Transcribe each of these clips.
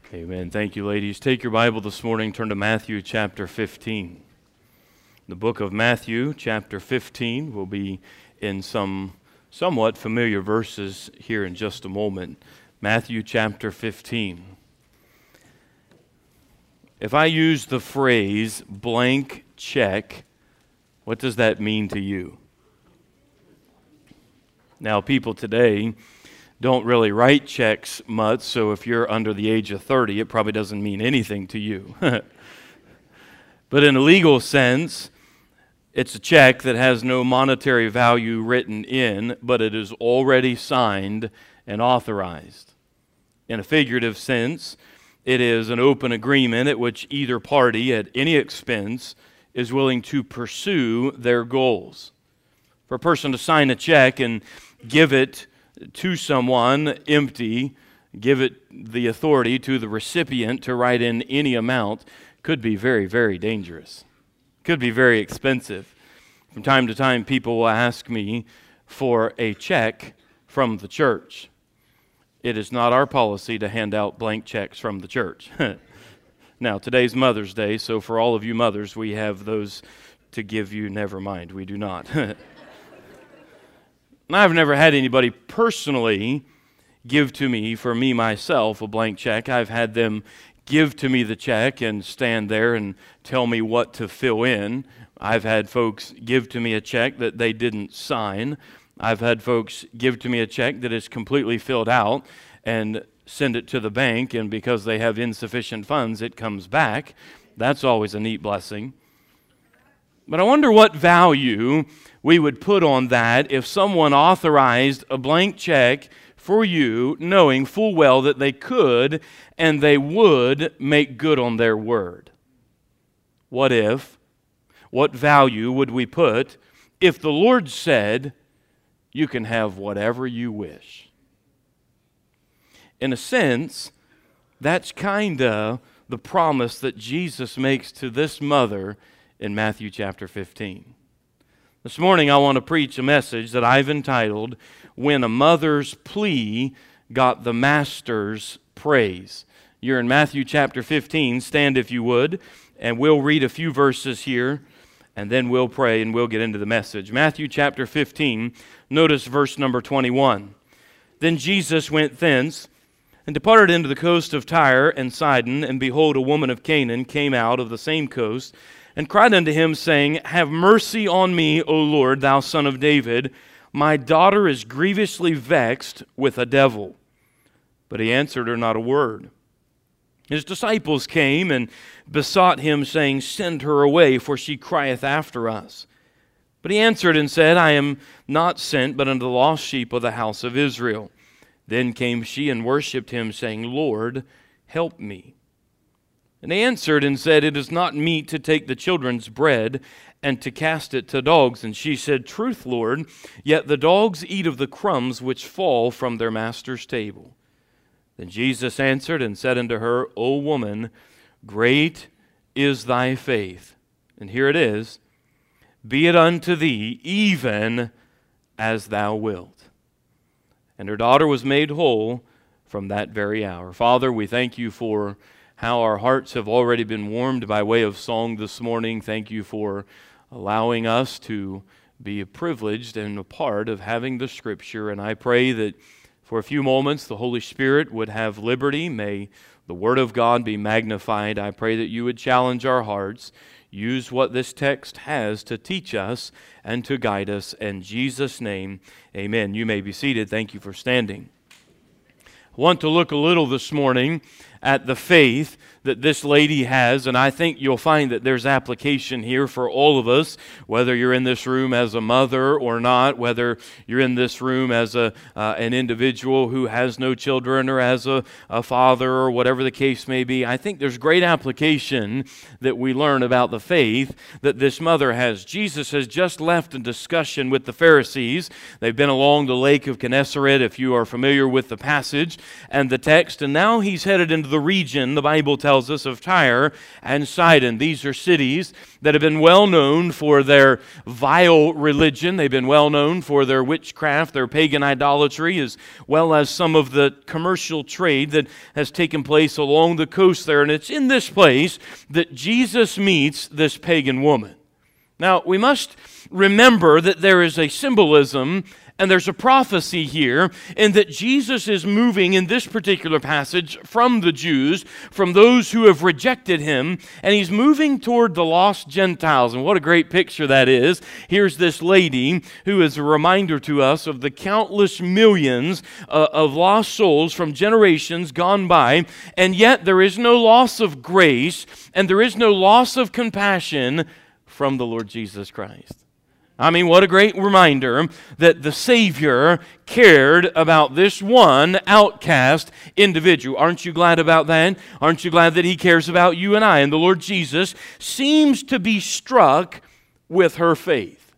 Amen. Thank you, ladies. Take your Bible this morning, turn to Matthew chapter 15. The book of Matthew chapter 15 will be in some somewhat familiar verses here in just a moment. Matthew chapter 15. If I use the phrase blank check, what does that mean to you? Now, people today don't really write checks much, so if you're under the age of 30, it probably doesn't mean anything to you. But in a legal sense, it's a check that has no monetary value written in, but it is already signed and authorized. In a figurative sense, it is an open agreement at which either party, at any expense, is willing to pursue their goals. For a person to sign a check and give it to someone empty, give it the authority to the recipient to write in any amount, could be very, very dangerous. Could be very expensive. From time to time, people will ask me for a check from the church. It is not our policy to hand out blank checks from the church. Now, today's Mother's Day, so for all of you mothers, we have those to give you. Never mind, we do not. I've never had anybody personally give to me, for me myself, a blank check. I've had them give to me the check and stand there and tell me what to fill in. I've had folks give to me a check that they didn't sign. I've had folks give to me a check that is completely filled out and send it to the bank, and because they have insufficient funds, it comes back. That's always a neat blessing. But I wonder what value we would put on that if someone authorized a blank check for you, knowing full well that they could and they would make good on their word. What value would we put if the Lord said, you can have whatever you wish? In a sense, that's kind of the promise that Jesus makes to this mother in Matthew chapter 15. This morning I want to preach a message that I've entitled, When a Mother's Plea Got the Master's Praise. You're in Matthew chapter 15. Stand if you would, and we'll read a few verses here, and then we'll pray and we'll get into the message. Matthew chapter 15, notice verse number 21. Then Jesus went thence, and departed into the coast of Tyre and Sidon, and behold, a woman of Canaan came out of the same coast, and cried unto him, saying, Have mercy on me, O Lord, thou Son of David. My daughter is grievously vexed with a devil. But he answered her not a word. His disciples came and besought him, saying, Send her away, for she crieth after us. But he answered and said, I am not sent, but unto the lost sheep of the house of Israel. Then came she and worshipped him, saying, Lord, help me. And they answered and said, It is not meet to take the children's bread and to cast it to dogs. And she said, Truth, Lord, yet the dogs eat of the crumbs which fall from their master's table. Then Jesus answered and said unto her, O woman, great is thy faith. And here it is, Be it unto thee even as thou wilt. And her daughter was made whole from that very hour. Father, we thank you for how our hearts have already been warmed by way of song this morning. Thank you for allowing us to be privileged and a part of having the Scripture. And I pray that for a few moments the Holy Spirit would have liberty. May the Word of God be magnified. I pray that you would challenge our hearts. Use what this text has to teach us and to guide us. In Jesus' name, amen. You may be seated. Thank you for standing. I want to look a little this morning at the faith that this lady has, and I think you'll find that there's application here for all of us, whether you're in this room as a mother or not, whether you're in this room as an individual who has no children or as a father or whatever the case may be. I think there's great application that we learn about the faith that this mother has. Jesus has just left a discussion with the Pharisees. They've been along the lake of Gennesaret, if you are familiar with the passage and the text, and now he's headed into the the region, the Bible tells us, of Tyre and Sidon. These are cities that have been well known for their vile religion. They've been well known for their witchcraft, their pagan idolatry, as well as some of the commercial trade that has taken place along the coast there. And it's in this place that Jesus meets this pagan woman. Now, we must remember that there is a symbolism and there's a prophecy here in that Jesus is moving in this particular passage from the Jews, from those who have rejected him, and he's moving toward the lost Gentiles. And what a great picture that is. Here's this lady who is a reminder to us of the countless millions of lost souls from generations gone by, and yet there is no loss of grace and there is no loss of compassion from the Lord Jesus Christ. I mean, what a great reminder that the Savior cared about this one outcast individual. Aren't you glad about that? Aren't you glad that he cares about you and I? And the Lord Jesus seems to be struck with her faith.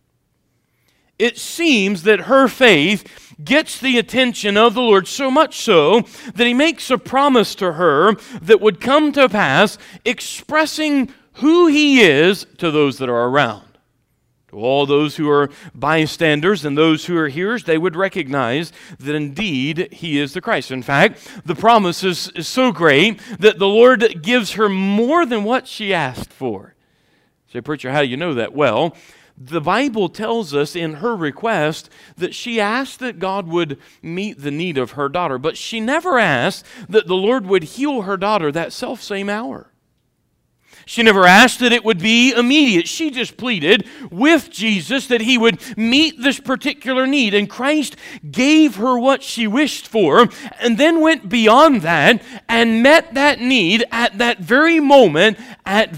It seems that her faith gets the attention of the Lord so much so that he makes a promise to her that would come to pass, expressing who he is to those that are around. To all those who are bystanders and those who are hearers, they would recognize that indeed he is the Christ. In fact, the promise is so great that the Lord gives her more than what she asked for. Say, preacher, how do you know that? Well, the Bible tells us in her request that she asked that God would meet the need of her daughter, but she never asked that the Lord would heal her daughter that selfsame hour. She never asked that it would be immediate. She just pleaded with Jesus that he would meet this particular need. And Christ gave her what she wished for and then went beyond that and met that need at that very moment at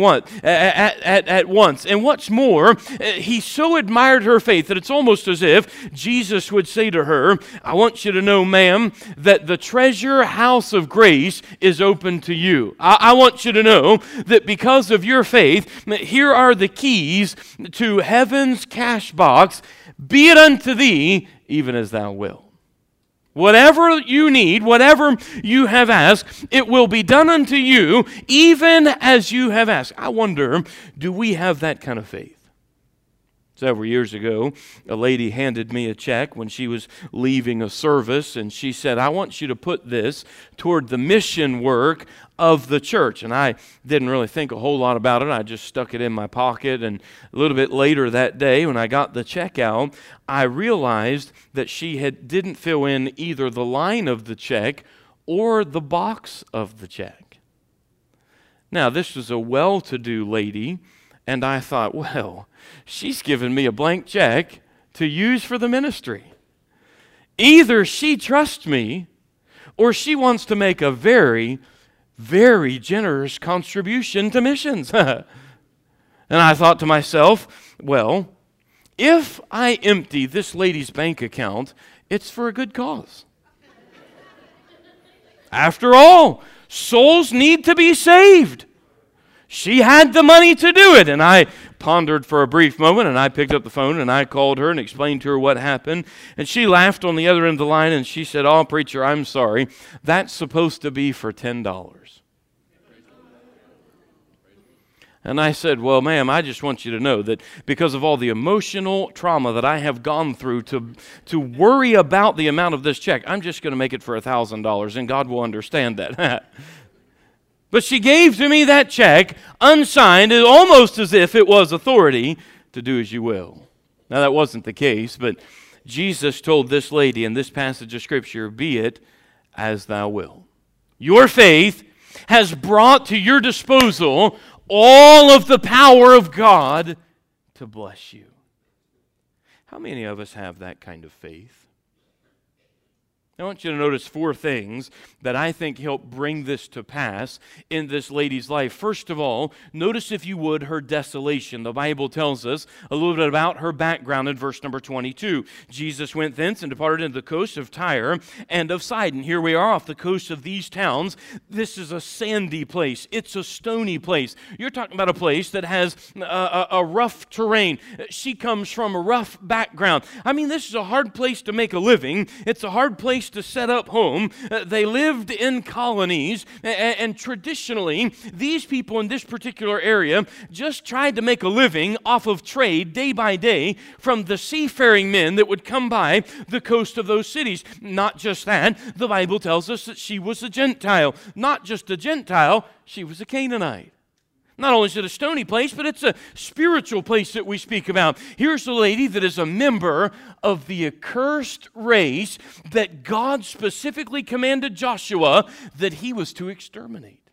once. And what's more, he so admired her faith that it's almost as if Jesus would say to her, I want you to know, ma'am, that the treasure house of grace is open to you. I want you to know that because of your faith, here are the keys to heaven's cash box. Be it unto thee, even as thou wilt. Whatever you need, whatever you have asked, it will be done unto you, even as you have asked. I wonder, do we have that kind of faith? Several years ago, a lady handed me a check when she was leaving a service, and she said, I want you to put this toward the mission work of the church. And I didn't really think a whole lot about it. I just stuck it in my pocket, and a little bit later that day when I got the check out, I realized that she didn't fill in either the line of the check or the box of the check. Now, this was a well-to-do lady, and I thought, well, she's given me a blank check to use for the ministry. Either she trusts me or she wants to make a very, very generous contribution to missions. And I thought to myself, well, if I empty this lady's bank account, it's for a good cause. After all, souls need to be saved. She had the money to do it. And I pondered for a brief moment, and I picked up the phone and I called her and explained to her what happened. And she laughed on the other end of the line and she said, oh, preacher, I'm sorry. That's supposed to be for $10. And I said, well, ma'am, I just want you to know that because of all the emotional trauma that I have gone through to worry about the amount of this check, I'm just going to make it for $1,000, and God will understand that. But she gave to me that check, unsigned, almost as if it was authority to do as you will. Now, that wasn't the case, but Jesus told this lady in this passage of Scripture, be it as thou wilt. Your faith has brought to your disposal all of the power of God to bless you. How many of us have that kind of faith? I want you to notice 4 things that I think help bring this to pass in this lady's life. First of all, notice, if you would, her desolation. The Bible tells us a little bit about her background in verse number 22. Jesus went thence and departed into the coast of Tyre and of Sidon. Here we are off the coast of these towns. This is a sandy place. It's a stony place. You're talking about a place that has a rough terrain. She comes from a rough background. I mean, this is a hard place to make a living. It's a hard place place to set up home. They lived in colonies, and traditionally, these people in this particular area just tried to make a living off of trade day by day from the seafaring men that would come by the coast of those cities. Not just that, the Bible tells us that she was a Gentile. Not just a Gentile, she was a Canaanite. Not only is it a stony place, but it's a spiritual place that we speak about. Here's a lady that is a member of the accursed race that God specifically commanded Joshua that he was to exterminate.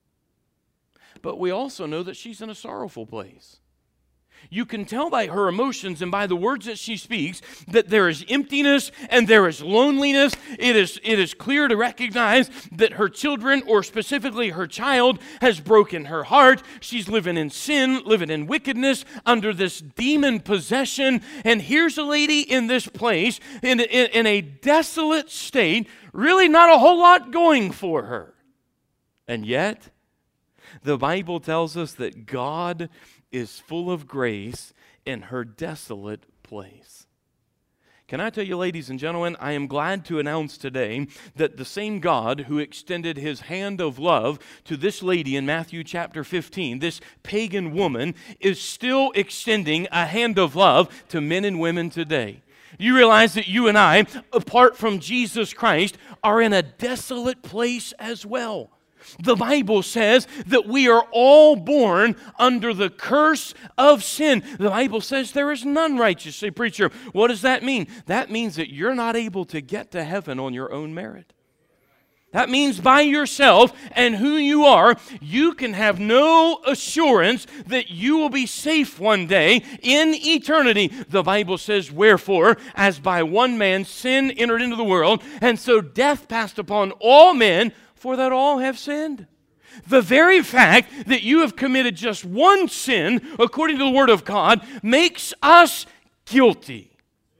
But we also know that she's in a sorrowful place. You can tell by her emotions and by the words that she speaks that there is emptiness and there is loneliness. It is clear to recognize that her children, or specifically her child, has broken her heart. She's living in sin, living in wickedness, under this demon possession. And here's a lady in this place in a desolate state, really not a whole lot going for her. And yet, the Bible tells us that God is full of grace in her desolate place. Can I tell you, ladies and gentlemen, I am glad to announce today that the same God who extended his hand of love to this lady in Matthew chapter 15, this pagan woman, is still extending a hand of love to men and women today. You realize that you and I, apart from Jesus Christ, are in a desolate place as well. The Bible says that we are all born under the curse of sin. The Bible says there is none righteous. Say, preacher, what does that mean? That means that you're not able to get to heaven on your own merit. That means by yourself and who you are, you can have no assurance that you will be safe one day in eternity. The Bible says, wherefore, as by one man sin entered into the world, and so death passed upon all men, for that all have sinned. The very fact that you have committed just one sin, according to the Word of God, makes us guilty.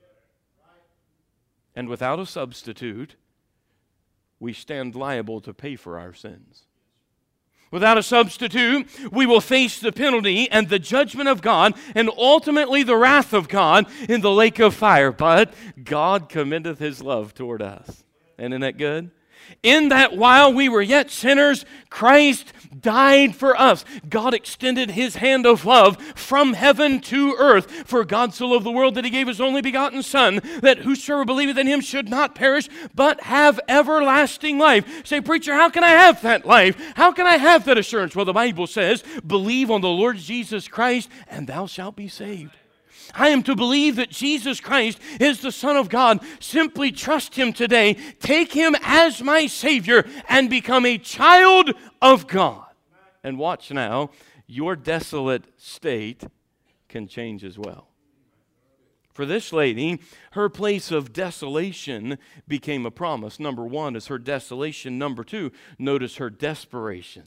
And without a substitute, we stand liable to pay for our sins. Without a substitute, we will face the penalty and the judgment of God, and ultimately the wrath of God in the lake of fire. But God commendeth His love toward us. Isn't that good? In that while we were yet sinners, Christ died for us. God extended His hand of love from heaven to earth. For God so loved the world that He gave His only begotten Son, that whosoever believeth in Him should not perish, but have everlasting life. Say, preacher, how can I have that life? How can I have that assurance? Well, the Bible says, believe on the Lord Jesus Christ, and thou shalt be saved. I am to believe that Jesus Christ is the Son of God. Simply trust Him today. Take Him as my Savior and become a child of God. And watch now, your desolate state can change as well. For this lady, her place of desolation became a promise. Number one is her desolation. Number two, notice her desperation.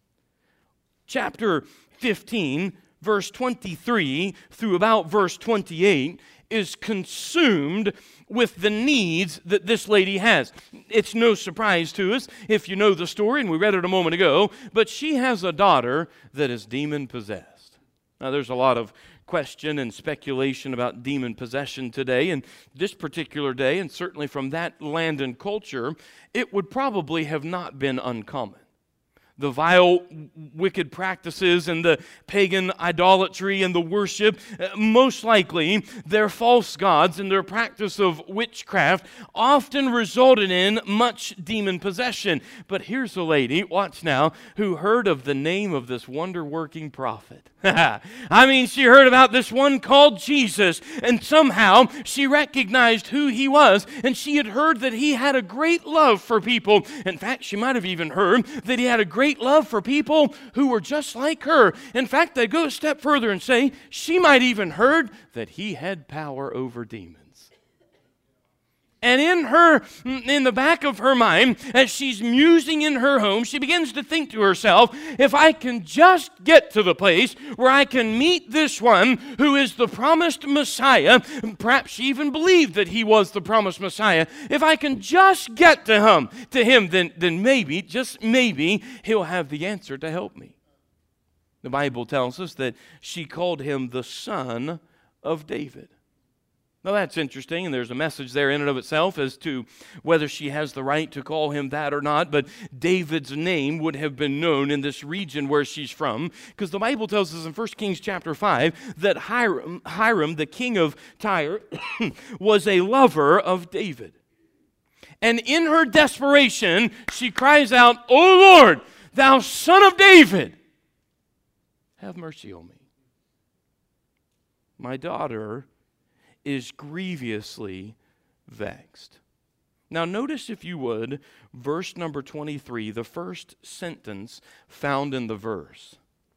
Chapter 15, verse 23 through about verse 28 is consumed with the needs that this lady has. It's no surprise to us if you know the story, and we read it a moment ago, but she has a daughter that is demon-possessed. Now, there's a lot of question and speculation about demon possession today, and this particular day, and certainly from that land and culture, it would probably have not been uncommon. The vile, wicked practices and the pagan idolatry and the worship, most likely their false gods and their practice of witchcraft often resulted in much demon possession. But here's a lady, watch now, who heard of the name of this wonder-working prophet. I mean, she heard about this one called Jesus, and somehow she recognized who he was, and she had heard that he had a great love for people. In fact, she might have even heard that he had a great love for people who were just like her. In fact, I'd go a step further and say she might even heard that he had power over demons. And in the back of her mind, as she's musing in her home, she begins to think to herself, if I can just get to the place where I can meet this one who is the promised Messiah, perhaps she even believed that he was the promised Messiah, if I can just get to him, then maybe, just maybe, he'll have the answer to help me. The Bible tells us that she called him the Son of David. Now that's interesting, and there's a message there in and of itself as to whether she has the right to call him that or not, but David's name would have been known in this region where she's from, because the Bible tells us in 1 Kings chapter 5 that Hiram, the king of Tyre, was a lover of David. And in her desperation, she cries out, "O Lord, thou son of David, have mercy on me. My daughter is grievously vexed." Now notice, if you would, verse number 23, the first sentence found in the verse.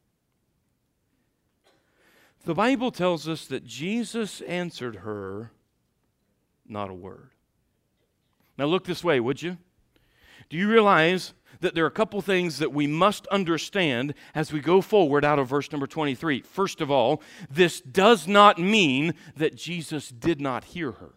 The Bible tells us that Jesus answered her not a word. Now look this way, would you? Do you realize that there are a couple things that we must understand as we go forward out of verse number 23? First of all, this does not mean that Jesus did not hear her.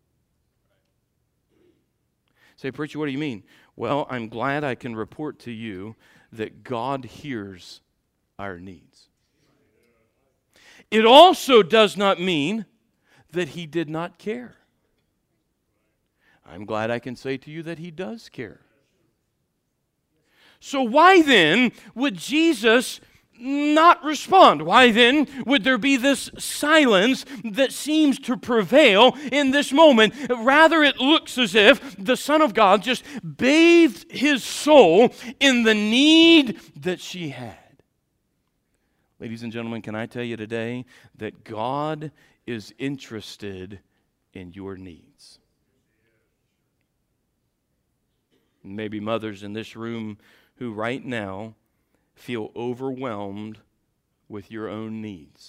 Say, "Preacher, what do you mean?" Well, I'm glad I can report to you that God hears our needs. It also does not mean that He did not care. I'm glad I can say to you that He does care. So why then would Jesus not respond? Why then would there be this silence that seems to prevail in this moment? Rather, it looks as if the Son of God just bathed His soul in the need that she had. Ladies and gentlemen, can I tell you today that God is interested in your needs? Maybe mothers in this room who right now feel overwhelmed with your own needs.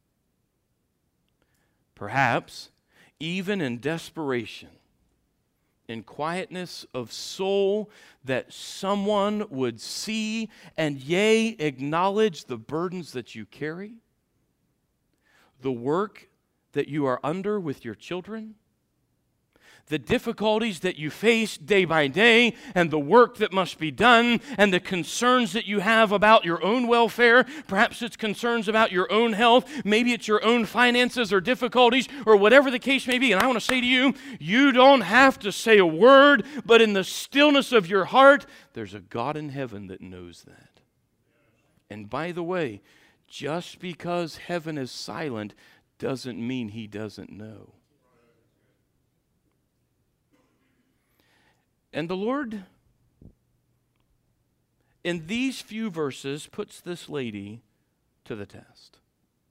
Perhaps even in desperation, in quietness of soul, that someone would see and yea, acknowledge the burdens that you carry, the work that you are under with your children, the difficulties that you face day by day, and the work that must be done, and the concerns that you have about your own welfare. Perhaps it's concerns about your own health. Maybe it's your own finances or difficulties or whatever the case may be. And I want to say to you, you don't have to say a word, but in the stillness of your heart, there's a God in heaven that knows that. And by the way, just because heaven is silent doesn't mean He doesn't know. And the Lord, in these few verses, puts this lady to the test.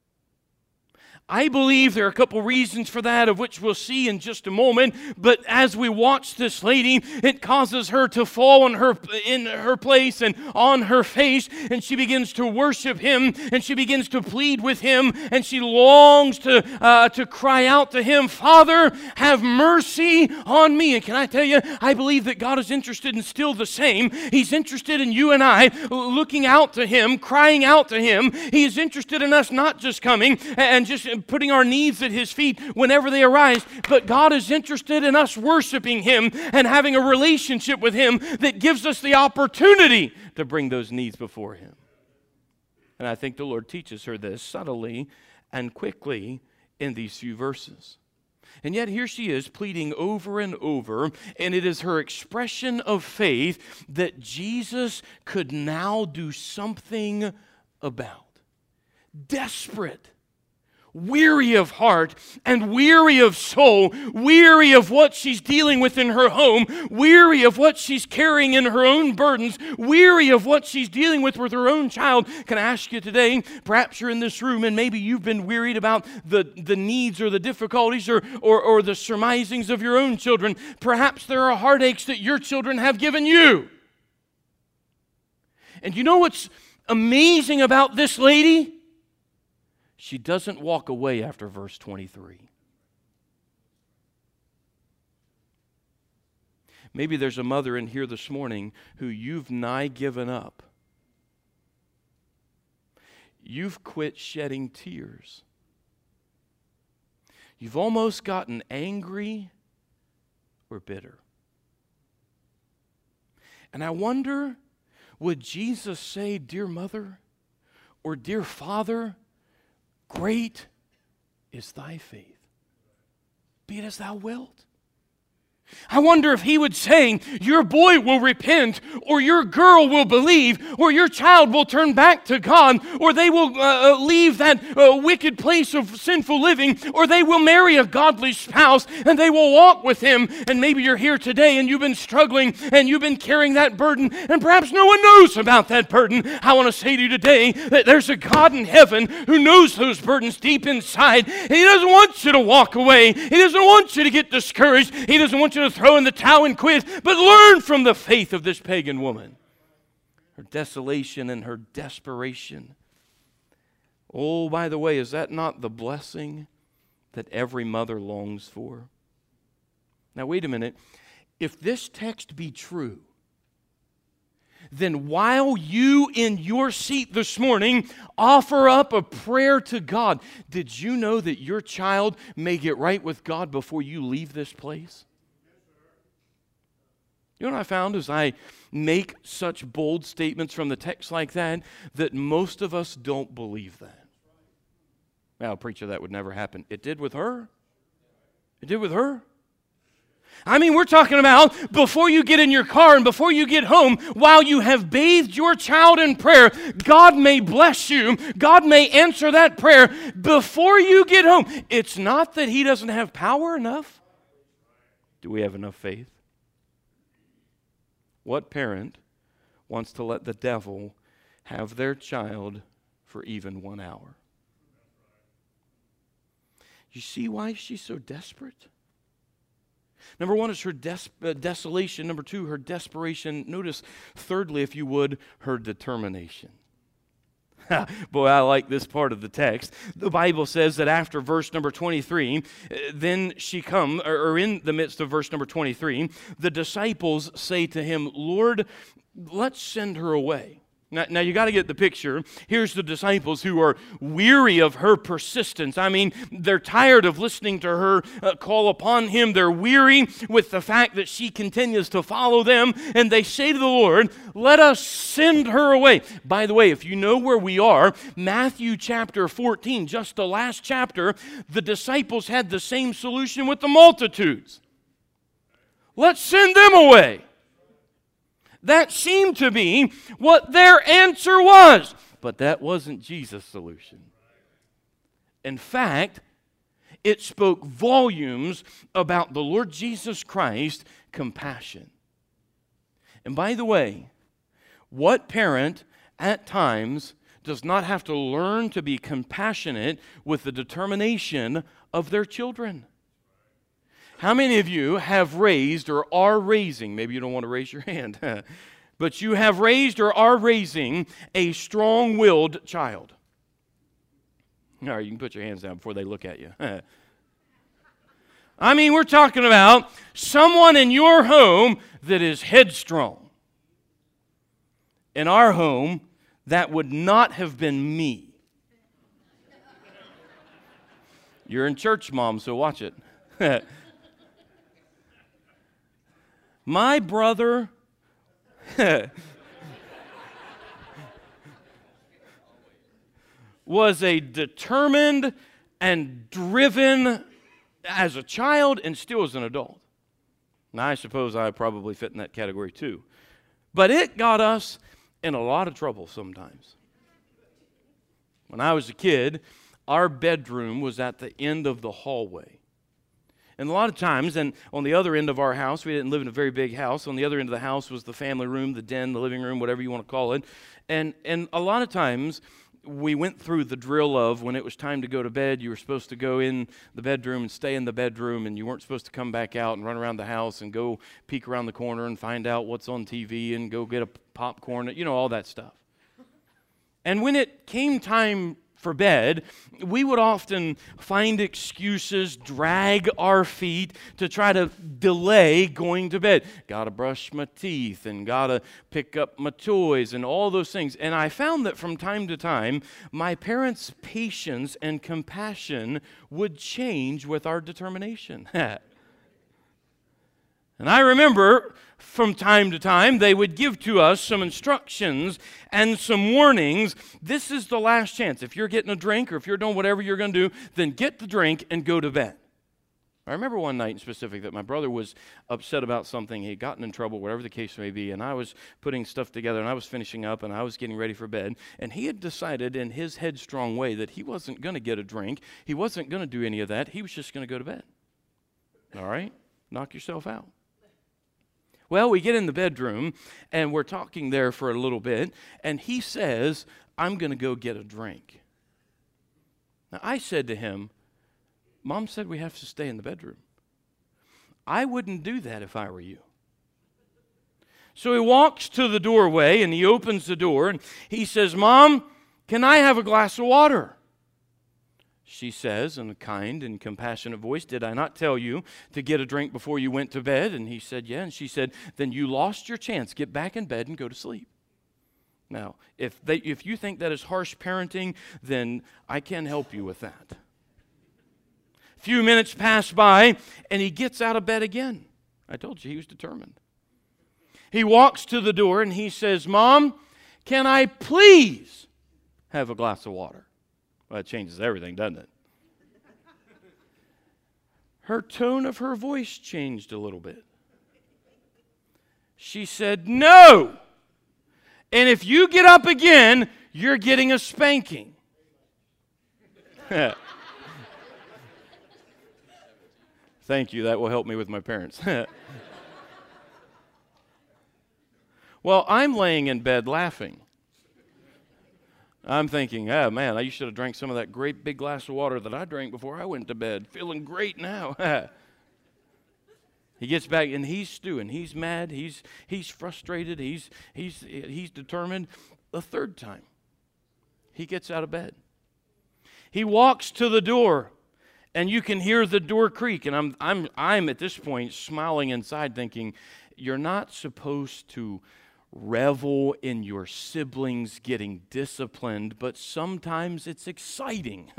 I believe there are a couple reasons for that, of which we'll see in just a moment. But as we watch this lady, it causes her to fall in her place and on her face, and she begins to worship Him, and she begins to plead with Him, and she longs to cry out to Him, "Father, have mercy on me." And can I tell you, I believe that God is interested in still the same. He's interested in you and I looking out to Him, crying out to Him. He is interested in us not just coming and just putting our needs at His feet whenever they arise, but God is interested in us worshiping Him and having a relationship with Him that gives us the opportunity to bring those needs before Him. And I think the Lord teaches her this subtly and quickly in these few verses. And yet here she is pleading over and over, and it is her expression of faith that Jesus could now do something about. Desperate, weary of heart and weary of soul, weary of what she's dealing with in her home, weary of what she's carrying in her own burdens, weary of what she's dealing with her own child. Can I ask you today, perhaps you're in this room and maybe you've been wearied about the needs or the difficulties or the surmisings of your own children. Perhaps there are heartaches that your children have given you. And you know what's amazing about this lady? She doesn't walk away after verse 23. Maybe there's a mother in here this morning who you've nigh given up. You've quit shedding tears. You've almost gotten angry or bitter. And I wonder, would Jesus say, "Dear mother," or "Dear father, great is thy faith"? be it as thou wilt. I wonder if he would say, your boy will repent, or your girl will believe, or your child will turn back to God, or they will leave that wicked place of sinful living, or they will marry a godly spouse, and they will walk with him. And maybe you're here today, and you've been struggling, and you've been carrying that burden, and perhaps no one knows about that burden. I want to say to you today that there's a God in heaven who knows those burdens deep inside, and he doesn't want you to walk away. He doesn't want you to get discouraged. He doesn't want you to throw in the towel and quit, but learn from the faith of this pagan woman. Her desolation and her desperation. Oh, by the way, is that not the blessing that every mother longs for? Now, wait a minute. If this text be true, then while you in your seat this morning offer up a prayer to God, did you know that your child may get right with God before you leave this place? You know what I found as I make such bold statements from the text like that most of us don't believe that. Well, preacher, that would never happen. It did with her. It did with her. I mean, we're talking about before you get in your car and before you get home, while you have bathed your child in prayer, God may bless you. God may answer that prayer before you get home. It's not that he doesn't have power enough. Do we have enough faith? What parent wants to let the devil have their child for even 1 hour? You see why she's so desperate? Number one is her desolation. Number two, her desperation. Notice, thirdly, if you would, her determination. Boy, I like this part of the text. The Bible says that after verse number 23, then she comes, or in the midst of verse number 23, the disciples say to him, Lord, let's send her away. Now you got to get the picture. Here's the disciples who are weary of her persistence. I mean, they're tired of listening to her call upon him. They're weary with the fact that she continues to follow them. And they say to the Lord, let us send her away. By the way, if you know where we are, Matthew chapter 14, just the last chapter, the disciples had the same solution with the multitudes. Let's send them away. That seemed to be what their answer was. But that wasn't Jesus' solution. In fact, it spoke volumes about the Lord Jesus Christ's compassion. And by the way, what parent at times does not have to learn to be compassionate with the determination of their children? How many of you have raised or are raising, maybe you don't want to raise your hand, but you have raised or are raising a strong-willed child? All right, you can put your hands down before they look at you. I mean, we're talking about someone in your home that is headstrong. In our home, that would not have been me. You're in church, Mom, so watch it. My brother was a determined and driven as a child and still as an adult. Now, I suppose I probably fit in that category too. But it got us in a lot of trouble sometimes. When I was a kid, our bedroom was at the end of the hallway. And a lot of times, and on the other end of our house, we didn't live in a very big house. On the other end of the house was the family room, the den, the living room, whatever you want to call it. And a lot of times, we went through the drill of when it was time to go to bed, you were supposed to go in the bedroom and stay in the bedroom, and you weren't supposed to come back out and run around the house and go peek around the corner and find out what's on TV and go get a popcorn, you know, all that stuff. And when it came time for bed, we would often find excuses, drag our feet to try to delay going to bed. Gotta brush my teeth and gotta pick up my toys and all those things. And I found that from time to time, my parents' patience and compassion would change with our determination. And I remember from time to time, they would give to us some instructions and some warnings. This is the last chance. If you're getting a drink or if you're doing whatever you're going to do, then get the drink and go to bed. I remember one night in specific that my brother was upset about something. He had gotten in trouble, whatever the case may be, and I was putting stuff together, and I was finishing up, and I was getting ready for bed, and he had decided in his headstrong way that he wasn't going to get a drink. He wasn't going to do any of that. He was just going to go to bed. All right? Knock yourself out. Well, we get in the bedroom, and we're talking there for a little bit, and he says, I'm going to go get a drink. Now, I said to him, Mom said we have to stay in the bedroom. I wouldn't do that if I were you. So he walks to the doorway, and he opens the door, and he says, Mom, can I have a glass of water? She says in a kind and compassionate voice, did I not tell you to get a drink before you went to bed? And he said, yeah. And she said, then you lost your chance. Get back in bed and go to sleep. Now, if you think that is harsh parenting, then I can help you with that. A few minutes pass by, and he gets out of bed again. I told you he was determined. He walks to the door, and he says, Mom, can I please have a glass of water? Well, that changes everything, doesn't it? Her tone of her voice changed a little bit. She said, no. And if you get up again, you're getting a spanking. Thank you. That will help me with my parents. Well, I'm laying in bed laughing. I'm thinking, oh, man, you should have drank some of that great big glass of water that I drank before I went to bed. Feeling great now. He gets back, and he's stewing. He's mad. He's frustrated. He's determined. The third time, he gets out of bed. He walks to the door, and you can hear the door creak. And I'm at this point smiling inside, thinking, you're not supposed to revel in your siblings getting disciplined, but sometimes it's exciting.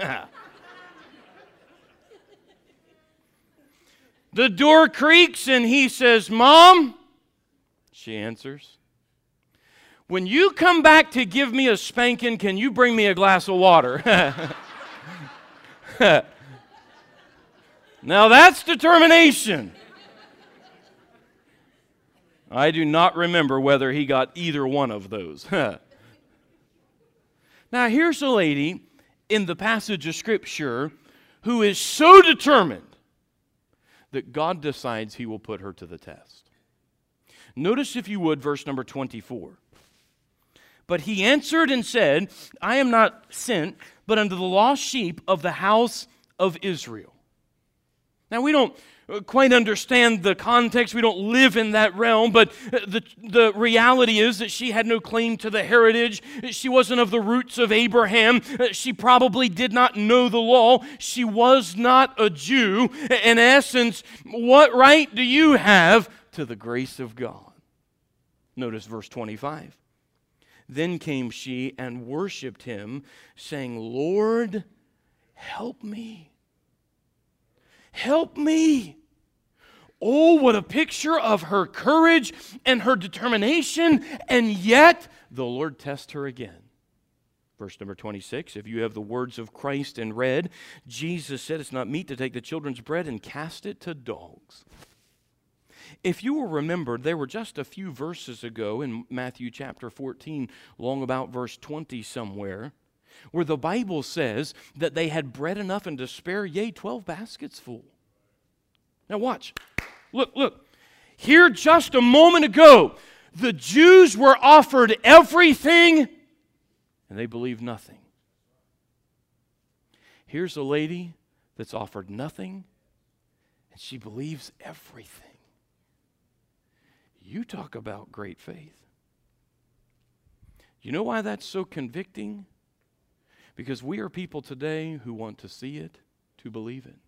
The door creaks, and he says, Mom, she answers, when you come back to give me a spanking, can you bring me a glass of water? Now that's determination. I do not remember whether he got either one of those. Now here's a lady in the passage of Scripture who is so determined that God decides He will put her to the test. Notice, if you would, verse number 24. But he answered and said, I am not sent, but unto the lost sheep of the house of Israel. Now, we don't quite understand the context. We don't live in that realm, but the reality is that she had no claim to the heritage. She wasn't of the roots of Abraham. She probably did not know the law. She was not a Jew. In essence, what right do you have to the grace of God? Notice verse 25. Then came she and worshipped him, saying, Lord, help me. Help me. Oh, what a picture of her courage and her determination, and yet the Lord tests her again. Verse number 26, if you have the words of Christ in red, Jesus said it's not meet to take the children's bread and cast it to dogs. If you will remember, there were just a few verses ago in Matthew chapter 14, long about verse 20 somewhere, where the Bible says that they had bread enough and to spare, yea, 12 baskets full. Now watch. Look. Here just a moment ago, the Jews were offered everything, and they believed nothing. Here's a lady that's offered nothing, and she believes everything. You talk about great faith. You know why that's so convicting? Because we are people today who want to see it, to believe it.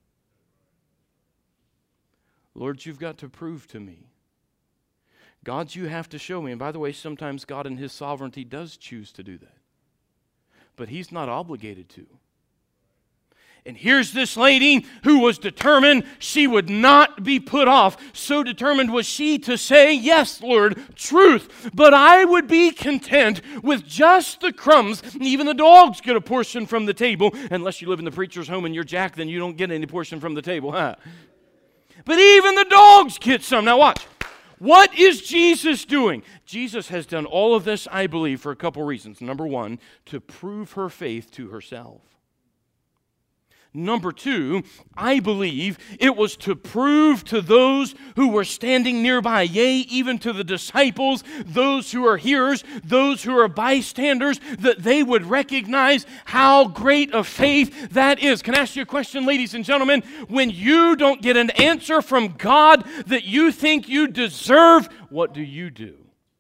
Lord, you've got to prove to me. God, you have to show me. And by the way, sometimes God in His sovereignty does choose to do that. But He's not obligated to. And here's this lady who was determined she would not be put off. So determined was she to say, yes, Lord, truth. But I would be content with just the crumbs. Even the dogs get a portion from the table. Unless you live in the preacher's home and you're Jack, then you don't get any portion from the table. Huh? But even the dogs get some. Now watch. What is Jesus doing? Jesus has done all of this, I believe, for a couple reasons. Number one, to prove her faith to herself. Number two, I believe it was to prove to those who were standing nearby, yea, even to the disciples, those who are hearers, those who are bystanders, that they would recognize how great a faith that is. Can I ask you a question, ladies and gentlemen? When you don't get an answer from God that you think you deserve, what do you do?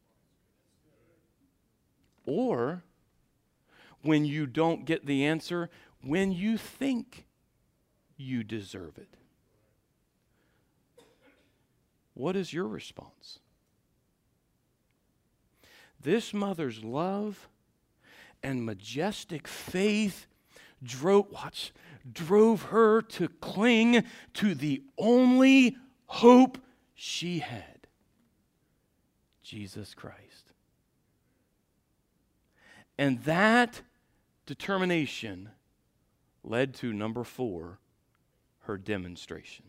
Or, when you don't get the answer, when you think you deserve it. What is your response? This mother's love and majestic faith drove her to cling to the only hope she had, Jesus Christ. And that determination led to number 4, her demonstration.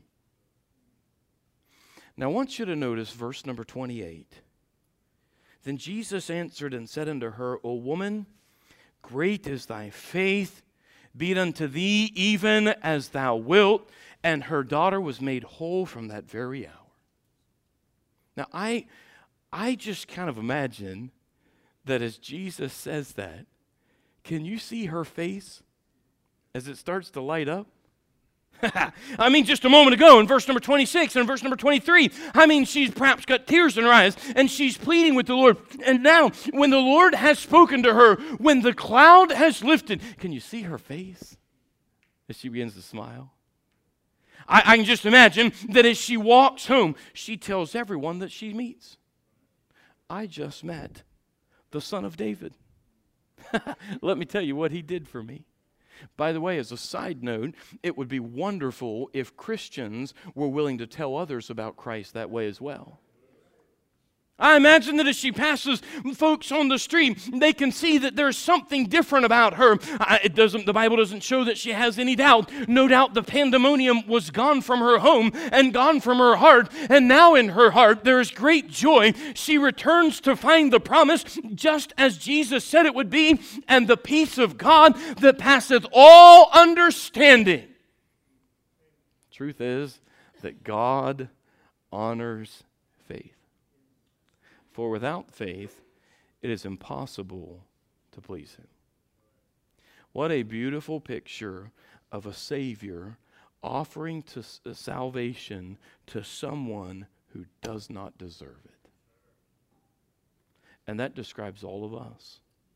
Now I want you to notice verse number 28. Then Jesus answered and said unto her, O woman, great is thy faith, be it unto thee even as thou wilt. And her daughter was made whole from that very hour. Now I just kind of imagine that as Jesus says that, can you see her face as it starts to light up? I mean, just a moment ago in verse number 26 and verse number 23, I mean, she's perhaps got tears in her eyes and she's pleading with the Lord. And now, when the Lord has spoken to her, when the cloud has lifted, can you see her face as she begins to smile? I can just imagine that as she walks home, she tells everyone that she meets, I just met the Son of David. Let me tell you what he did for me. By the way, as a side note, it would be wonderful if Christians were willing to tell others about Christ that way as well. I imagine that as she passes folks on the street, they can see that there's something different about her. The Bible doesn't show that she has any doubt. No doubt the pandemonium was gone from her home and gone from her heart. And now in her heart there is great joy. She returns to find the promise just as Jesus said it would be, and the peace of God that passeth all understanding. Truth is that God honors faith. For without faith, it is impossible to please Him. What a beautiful picture of a Savior offering salvation to someone who does not deserve it. And that describes all of us.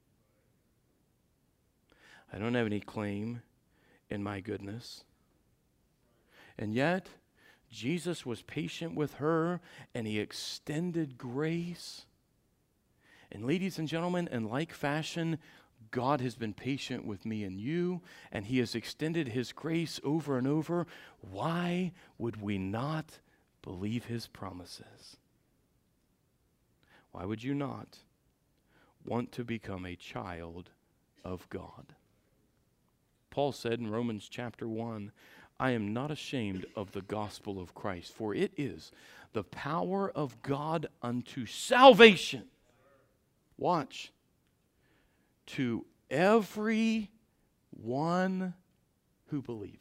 I don't have any claim in my goodness. And yet, Jesus was patient with her, and He extended grace. And ladies and gentlemen, in like fashion, God has been patient with me and you, and He has extended His grace over and over. Why would we not believe His promises? Why would you not want to become a child of God? Paul said in Romans chapter 1, I am not ashamed of the gospel of Christ, for it is the power of God unto salvation. Watch. To every one who believeth.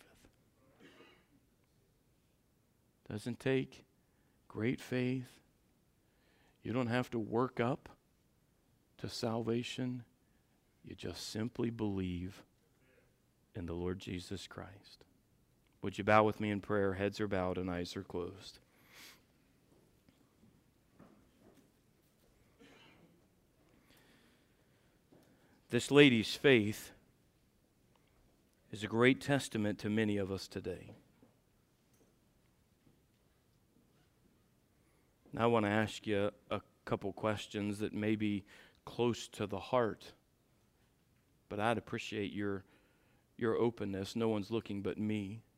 Doesn't take great faith. You don't have to work up to salvation. You just simply believe in the Lord Jesus Christ. Would you bow with me in prayer? Heads are bowed and eyes are closed. This lady's faith is a great testament to many of us today. Now I want to ask you a couple questions that may be close to the heart, but I'd appreciate your openness. No one's looking but me.